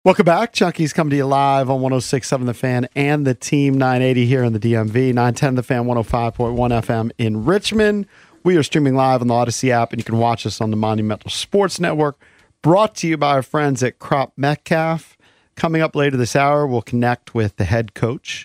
Welcome back. Chunky's coming to you live on 106.7 The Fan and the Team 980 here in the DMV, 910 The Fan, 105.1 FM in Richmond. We are streaming live on the Odyssey app, and you can watch us on the Monumental Sports Network. Brought to you by our friends at Crop Metcalf. Coming up later this hour, we'll connect with the head coach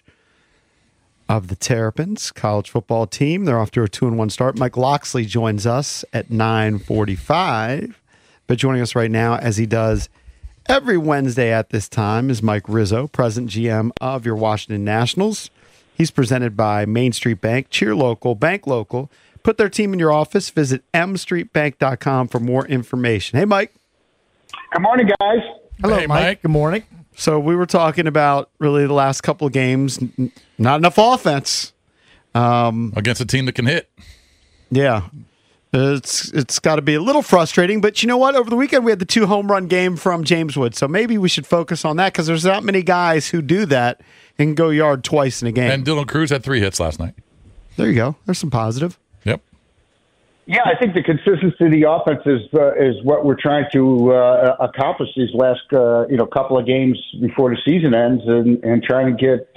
of the Terrapins college football team. They're off to a 2-1 start. Mike Locksley joins us at 9:45. But joining us right now, as he does every Wednesday at this time, is Mike Rizzo, President GM of your Washington Nationals. He's presented by Main Street Bank. Cheer local, bank local. Put their team in your office. Visit mstreetbank.com for more information. Hey, Mike. Good morning, guys. Hello, hey, Mike. Good morning. So we were talking about really the last couple of games, not enough offense. Against a team that can hit. Yeah. It's got to be a little frustrating, but you know what? Over the weekend, we had the 2 home run game from James Wood, so maybe we should focus on that because there's not many guys who do that and can go yard twice in a game. And Dylan Cruz had 3 hits last night. There you go. There's some positive. Yep. Yeah, I think the consistency of the offense is what we're trying to accomplish these last couple of games before the season ends, and trying to get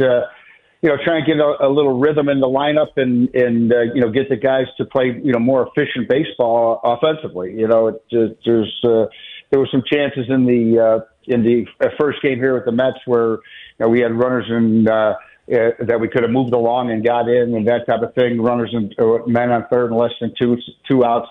a little rhythm in the lineup and get the guys to play more efficient baseball offensively. There were some chances in the first game here with the Mets where we had runners in that we could have moved along and got in and that type of thing. Runners and men on third and less than two outs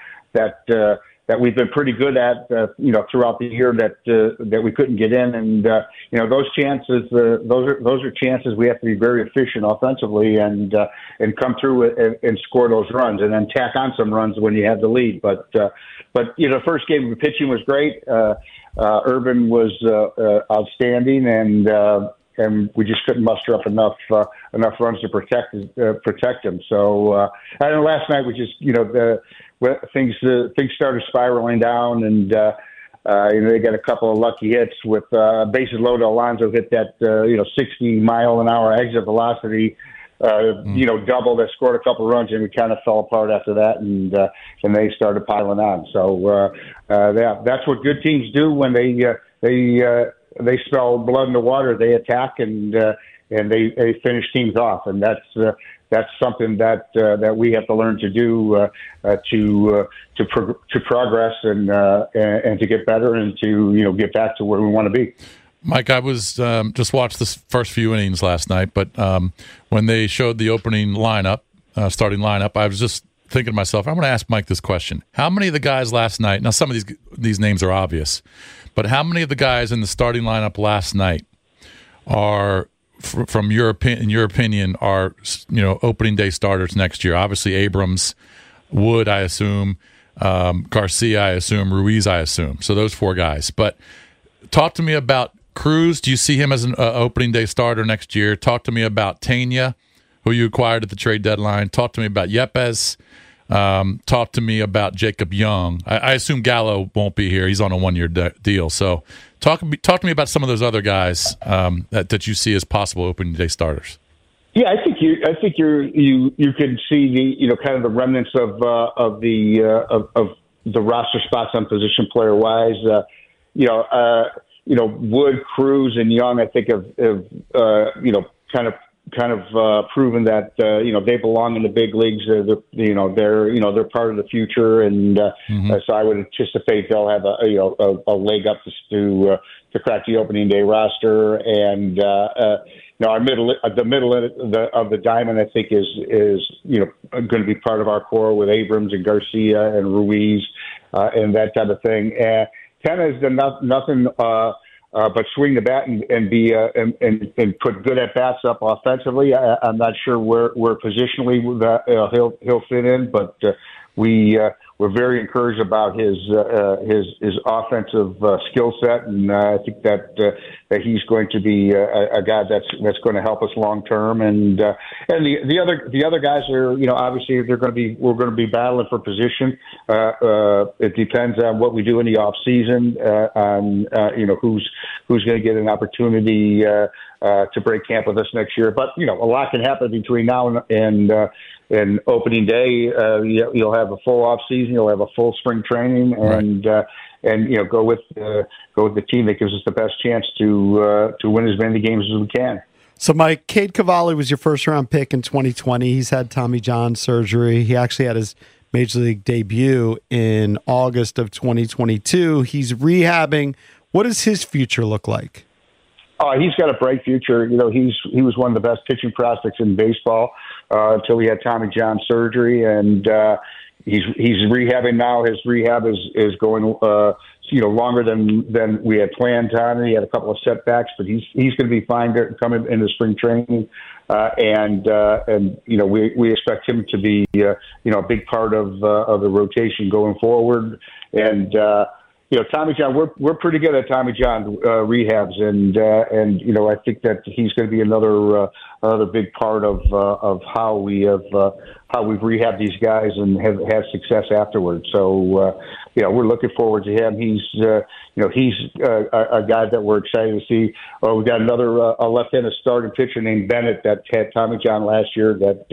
that we've been pretty good at, throughout the year that we couldn't get in. And, those chances, those are chances we have to be very efficient offensively and come through and score those runs and then tack on some runs when you have the lead. But the first game the pitching was great. Urban was outstanding, and we just couldn't muster up enough runs to protect him. So, and last night we just, things started spiraling down, and they got a couple of lucky hits with bases loaded. Alonso hit that 60-mile-an-hour exit velocity, double that scored a couple of runs, and we kind of fell apart after that, and they started piling on. So that's what good teams do when they smell blood in the water. They attack and they finish teams off, and that's something that we have to learn to do to progress and to get better and to get back to where we want to be. Mike, I was just watched the first few innings last night, but when they showed the opening lineup, starting lineup, I was just thinking to myself, I'm going to ask Mike this question: how many of the guys last night? Now, some of these names are obvious, but how many of the guys in the starting lineup last night are, from your opinion, are opening day starters next year? Obviously, Abrams, Wood, I assume, Garcia, I assume, Ruiz, I assume. So those 4 guys. But talk to me about Cruz. Do you see him as an opening day starter next year? Talk to me about Tena, who you acquired at the trade deadline. Talk to me about Yepes. Talk to me about Jacob Young. I assume Gallo won't be here. He's on a 1-year deal. So talk to me about some of those other guys that you see as possible opening day starters. Yeah, I think you can see the kind of the remnants of the roster spots on position player wise. Wood, Cruz, and Young, I think have kind of proven that they belong in the big leagues. They're part of the future, and so I would anticipate they'll have a leg up to crack the opening day roster. And our the middle of the diamond, I think is going to be part of our core with Abrams and Garcia and Ruiz and that type of thing. Tena has done nothing but swing the bat and be and put good at bats up offensively. I'm not sure where positionally he'll fit in, but we're very encouraged about his offensive skill set, and I think that he's going to be a guy that's going to help us long term. And the other guys are obviously we're going to be battling for position. It depends on what we do in the off season, on who's going to get an opportunity to break camp with us next year. But a lot can happen between now and and opening day, you'll have a full off season. You'll have a full spring training, and go with the team that gives us the best chance to win as many games as we can. So, Mike, Cade Cavalli was your first-round pick in 2020. He's had Tommy John surgery. He actually had his Major League debut in August of 2022. He's rehabbing. What does his future look like? He's got a bright future. He was one of the best pitching prospects in baseball until he had Tommy John surgery, and he's rehabbing now. His rehab is going longer than we had planned on. He had a couple of setbacks, but he's going to be fine coming into spring training, and we expect him to be a big part of the rotation going forward. And Tommy John, we're pretty good at Tommy John rehabs, and I think that he's going to be another big part of how we've rehabbed these guys and have had success afterwards. So we're looking forward to him. He's a guy that we're excited to see. We've got another a left-handed starting pitcher named Bennett that had Tommy John last year that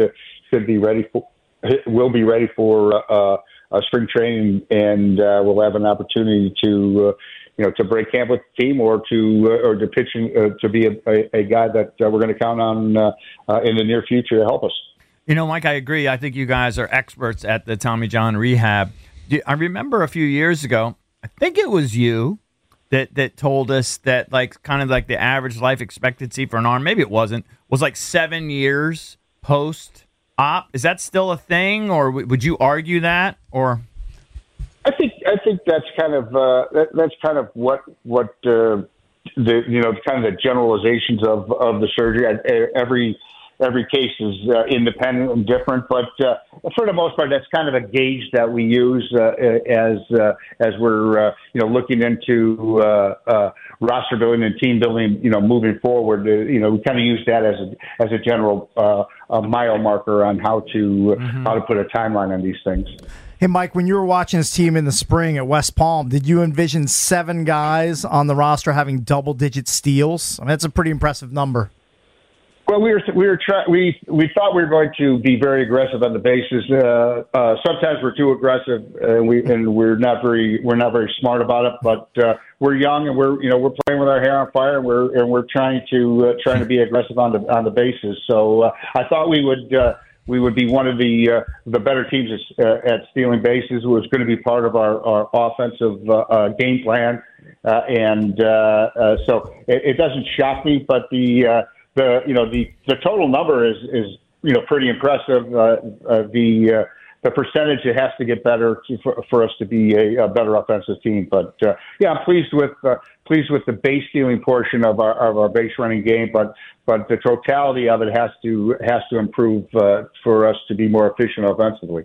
will be ready for spring training, and we'll have an opportunity to break camp with the team or to pitch to be a guy that we're going to count on in the near future to help us. Mike, I agree. I think you guys are experts at the Tommy John rehab. I remember a few years ago, I think it was you that told us that kind of the average life expectancy for an arm, maybe it wasn't, was 7 years post-op. Is that still a thing, or would you argue that? Or I think that's kind of what the kind of the generalizations of the surgery. Every case is independent and different, but for the most part, that's kind of a gauge that we use as we're looking into roster building and team building. Moving forward, we kind of use that as a general a mile marker on how to put a timeline on these things. Hey, Mike, when you were watching his team in the spring at West Palm, did you envision 7 guys on the roster having double-digit steals? I mean, that's a pretty impressive number. Well, we thought we were going to be very aggressive on the bases. Sometimes we're too aggressive, and we're not very smart about it. But we're young, and we're playing with our hair on fire, and we're trying to be aggressive on the bases. So I thought we would be one of the better teams at stealing bases. It was going to be part of our offensive game plan, so it doesn't shock me, but the total number is pretty impressive. The percentage, it has to get better for us to be a better offensive team. But I'm pleased with the base stealing portion of our base running game. But the totality of it has to improve for us to be more efficient offensively.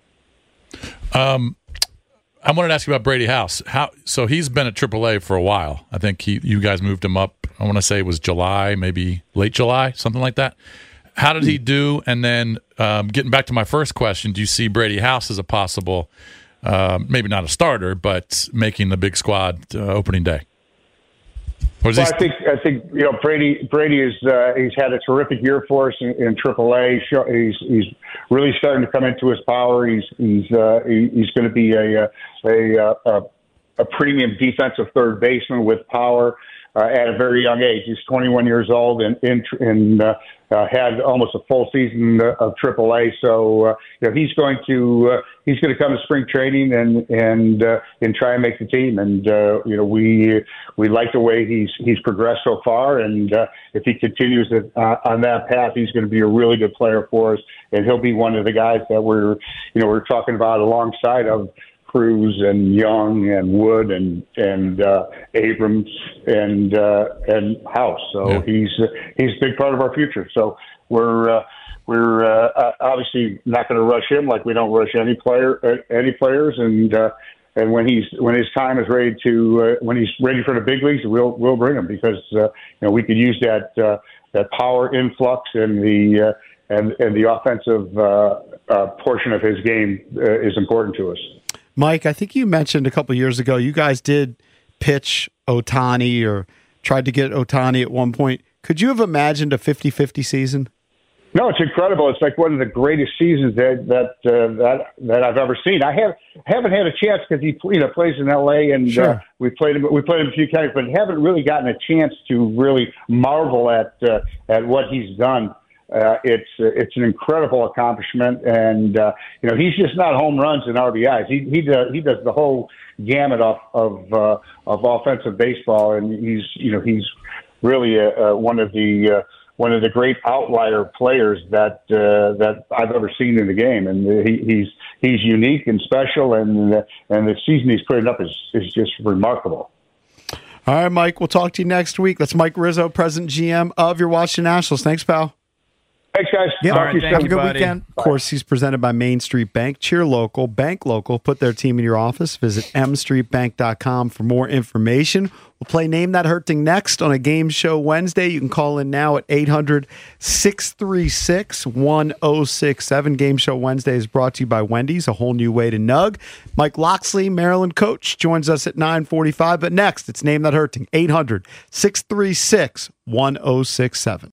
I wanted to ask you about Brady House. So he's been at AAA for a while. I think you guys moved him up. I want to say it was July, maybe late July, something like that. How did he do? And then getting back to my first question, do you see Brady House as a possible, maybe not a starter, but making the big squad opening day? I think Brady is he's had a terrific year for us in AAA. He's really starting to come into his power. He's going to be a premium defensive third baseman with power. At a very young age. He's 21 years old and had almost a full season of AAA. So he's going to come to spring training and try and make the team. And we like the way he's progressed so far. And if he continues on that path, he's going to be a really good player for us. And he'll be one of the guys that we're talking about alongside of Cruz and Young and Wood and Abrams and House. So he's a big part of our future. So we're obviously not going to rush him like we don't rush any players. And when his time is ready when he's ready for the big leagues, we'll bring him because we could use that power influx and the offensive portion of his game is important to us. Mike, I think you mentioned a couple of years ago you guys did pitch Ohtani or tried to get Ohtani at one point. Could you have imagined a 50-50 season? No, it's incredible. It's like one of the greatest seasons that I've ever seen. I haven't had a chance because he plays in L.A. and Sure. we played him a few times, but haven't really gotten a chance to really marvel at what he's done. It's an incredible accomplishment, and he's just not home runs and RBIs. He does the whole gamut of offensive baseball, and he's really one of the great outlier players that I've ever seen in the game, and he's unique and special, and the season he's putting up is just remarkable. All right, Mike, we'll talk to you next week. That's Mike Rizzo, President GM of your Washington Nationals. Thanks, pal. Thanks, guys. Yep. Talk to you Thank soon. you, Good buddy. weekend. Of course, he's presented by Main Street Bank. Cheer local, bank local. Put their team in your office. Visit mstreetbank.com for more information. We'll play Name That Hurting next on a game show Wednesday. You can call in now at 800-636-1067. Game show Wednesday is brought to you by Wendy's, a whole new way to nug. Mike Loxley, Maryland coach, joins us at 9:45. But next, it's Name That Hurting, 800-636-1067.